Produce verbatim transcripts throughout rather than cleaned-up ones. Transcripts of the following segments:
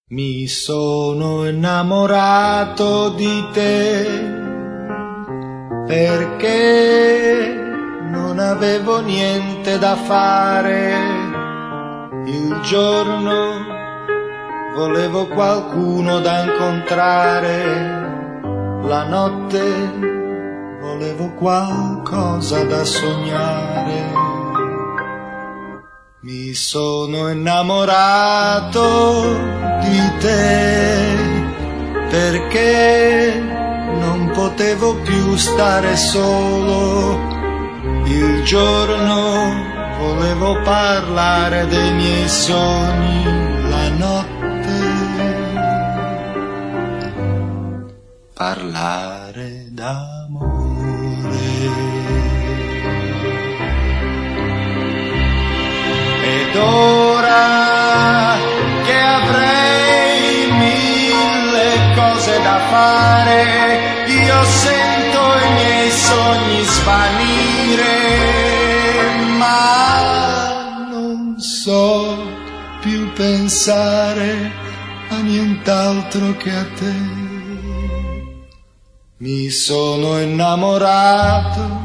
Mi sono innamorato di te perché non avevo niente da fare. Il giorno volevo qualcuno da incontrare, la notte volevo qualcosa da sognare. Mi sono innamorato di te perché non potevo più stare solo. Il giorno volevo parlare dei miei sogni, la notte parlare d'amore. Ed ora che avrei mille cose da fare, io sento i miei sogni svanire, ma non so più pensare a nient'altro che a te. Mi sono innamorato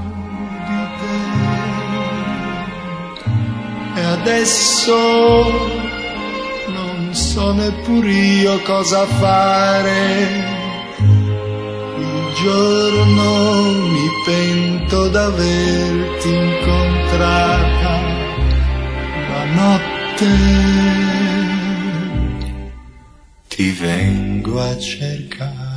e adesso non so neppur io cosa fare. Il giorno mi pento d'averti incontrata, la notte ti vengo a cercare.